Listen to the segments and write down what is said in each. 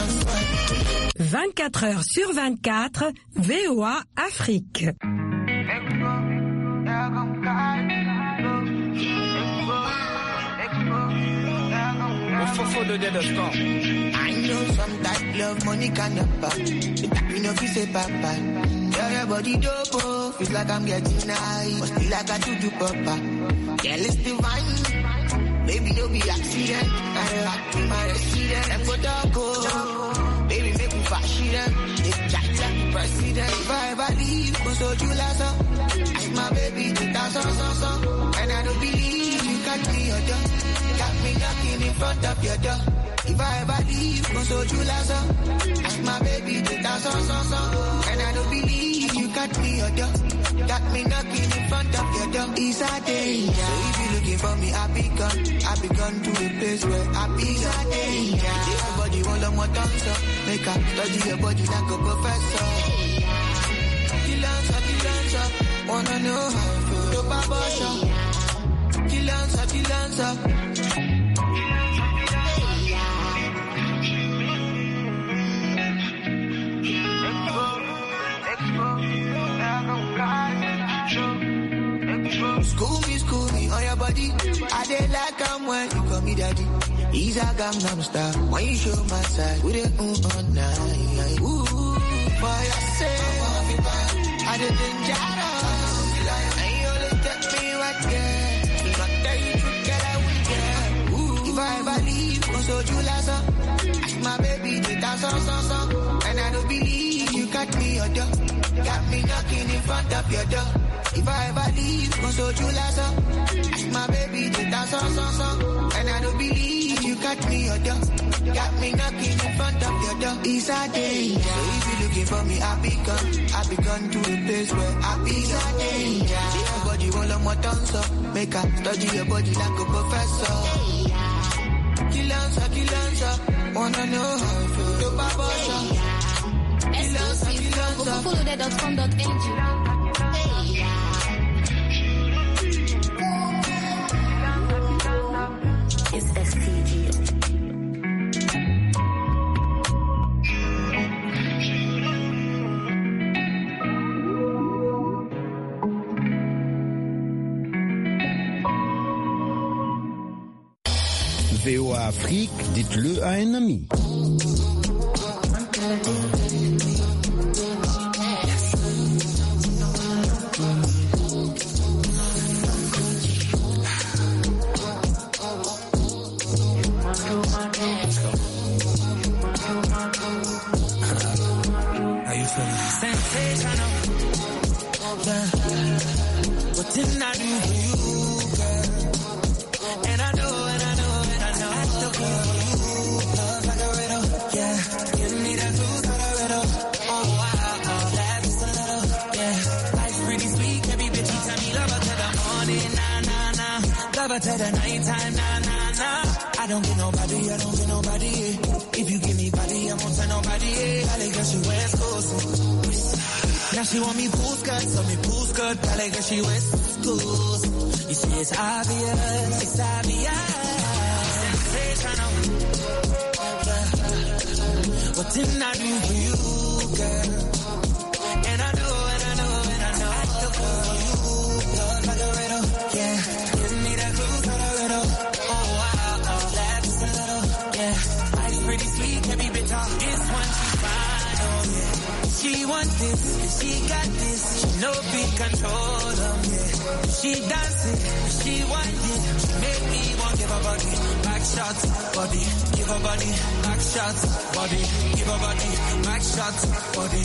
24 heures sur 24, VOA Afrique. I know some that love money can buy. You know if you say papa, your body dope, feels like I'm getting high, but still I got to do papa. Girl, it's divine, baby, no be accident. I like my resident, and for the baby, make me fashion them. It's just like the president. If I ever leave, go so you last up. Ask my baby to dance so. And I don't believe you got me your door. Got me knocking in front of your door. If I ever leave, go so you last up. Ask my baby to dance so. And I don't believe you got me your door. Got me knocking in front of your door. It's a danger. So if you looking for me, I be gone to a place where I be. It's a danger. Everybody want a more dance up. Make up, study your body like a professor. Kill answer. Wanna know how I feel. Dope abortion. Kill answer. School me on your body. I did like I'm when you call me daddy. He's a Gangnam Star. When you show my side, with it all night. Ooh, boy, I say, I did dangerous. And you only take me right there. If I tell you to get out with you. Ooh, if I ever leave, go so you last up. Ask my baby to dance so. And I don't believe you got me your door. Got me knocking in front of your door. If I ever leave, go so you last up. Ask my baby to dance so. And I don't believe you got me your door. Got me knocking in front of your door. It's a danger. So if you looking for me, I be gone to a place where I be. It's a danger. Everybody want a more dance up. Make her study your body like a professor. Kill answer. Wanna know how I feel. Dope abortion. Kill answer. Follow that.com.ng. It's STG. VOA Afrique, dites-le à un ami. Till the night time, nah. I don't get nobody. If you give me body, I won't tell nobody. Valley girl, she West Coast. Now she want me pool skirt. Valley girl, she West Coast. You see, it's obvious. Sensational. What didn't I do for you, girl? And I know. I still fall for you. Love like a riddle, yeah. Pretty sweet, can be bitter. This one she fine, oh yeah. She want this, she got this. She no big control, yeah. She dance it, she want it. She make me want give her body back shots, body. Give her body back shots, body. Give her body back shots, body.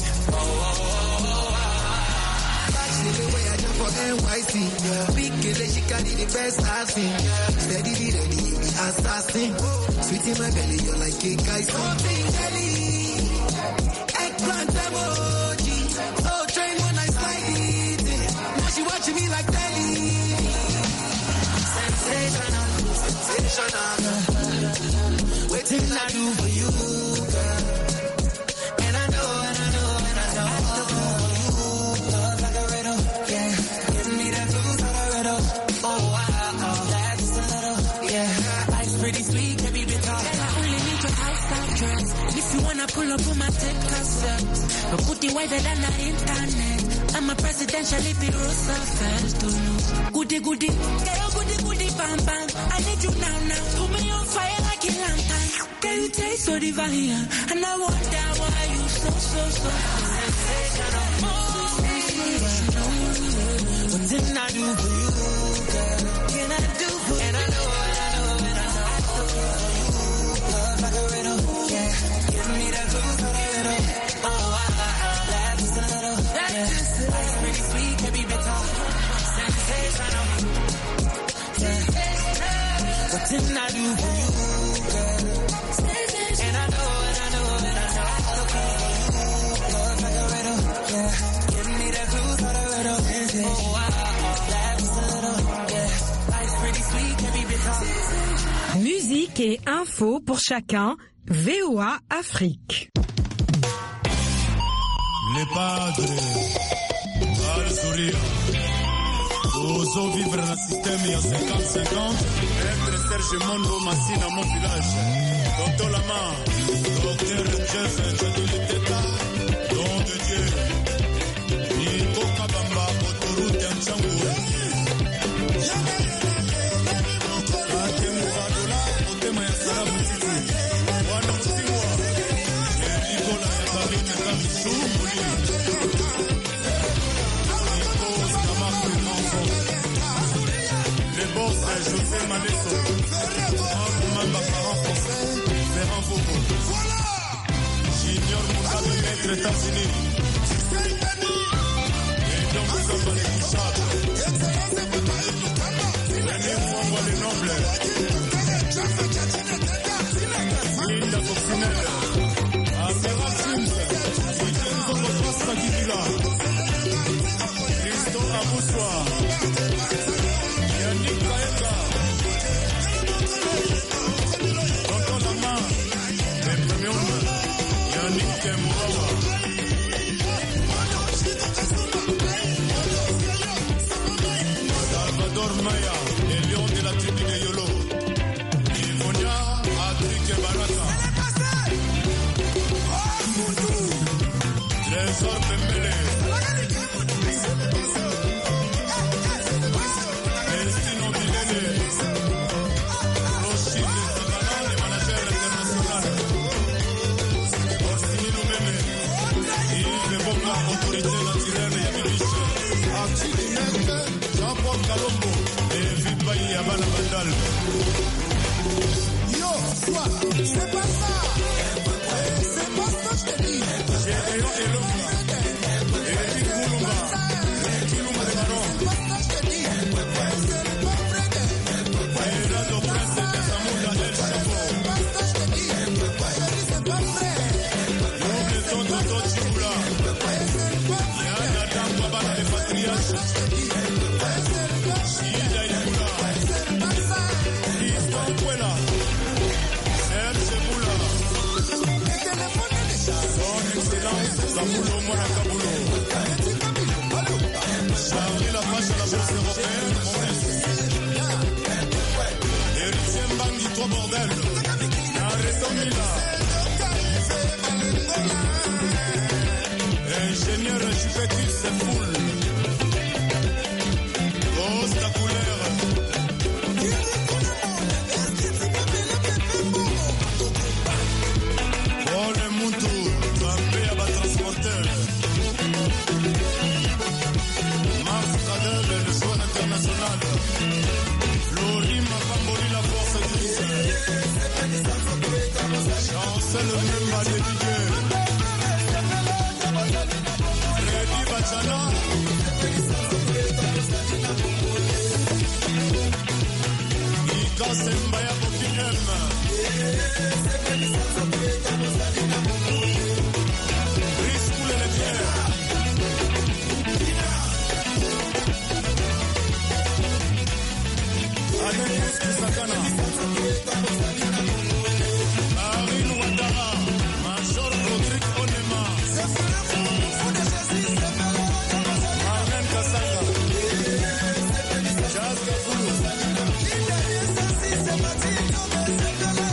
See the way I jump for NYC, yeah. Big girl, she carry the best I've seen, yeah. Steady, be ready, assassin. Sweet in my belly, you're like a guy. Something jelly, eggplant emoji. So train when I slide it. Now she watching me like telly. Sensational. Waiting I do for you, girl. And I know. I still fall for you. Love like a riddle, yeah. Give me that blue colorado. Oh wow, that's a little, yeah. Life's pretty sweet, can be bitter. I really need your eyes South drugs. If you wanna pull up on my tech cassette, but put the wider than the internet. I'm a presidential bureau self-help. Goody goody, girl goody goody bam bam. I need you now. Put me on fire like a lantern. Girl, you taste so divine, and I wonder why you so sensational. What didn't I do for you, girl? Can I do for you? And I know. Love like a riddle, yeah. Give me that clue for the riddle. Oh, that's just a little, yeah. Life's pretty sweet, can be bitter. Sensational, yeah. What didn't I do for you, girl? And I know. Love like a riddle, yeah. Give me that clue for the riddle. Oh, that's just a little, yeah. Life's pretty sweet, can be bitter. Musique et info pour chacun, VOA Afrique. Les padres, pas le sourire. Oso vivre dans le système, il y a 50-50. Être Serge Mondo, Massina, mon village. Docteur Lama, Docteur Jeff, Jadou Teta, Don de Dieu. Nico Kabamba, Autoroute, Ntchangou. José Manesso, Mamba parent français, Ferrand Fogo. Junior Mugabe, maître États-Unis. Et donc nous sommes les touchables. René Mwangwa les nobles. Linda Coccinelle. Amiral Sims. Ikenzo Costa Kikila. Christo Aboussoir. Yannick Kaeka. Tonton Lama. Les premiums. Yannick Mourawa. Salvador Maya, les lions de la tribu de Yolo. Ivonia, Adrique Baraka. Trésor Pembele. Destino Bilene. Rochille Sakana, le manager international. Orsini Lumene. Yves Boka, autorité naturelle et Bibiche. Achille Neke, Jean-Paul Kalombo. Et Vipaï Abana Bandal. Yo, quoi? C'est pas ça. C'est pas ce que je te dis. J'ai Eyo Elonga. Eric Moulumba. Kilumba de Baron. C'est pas ce que je te dis. C'est pas vrai. Ayrado Prince de Samoula El Chapo. C'est pas ce que je te dis. C'est pas vrai. Noble Tonto Chibula. Yana Damba Bala de Patriarche. Shida Ibula. Cristo Puela. Serge Moula. Son Excellence Kabulo Mwana Kabulo. Charlie la page à la bourse européenne, héritier Mbangi, toi bordel. Arrêtons Mila. Ingénieur Jupetis, c'est full. Costa couleur. Oh le Muntu, trampé à bas transporteur. Mars Kadel, le choix international. Florim Mapamboli, la force du Chancel Memba de Didier. Freddy Bachana. Ika Sembaya Bokinem.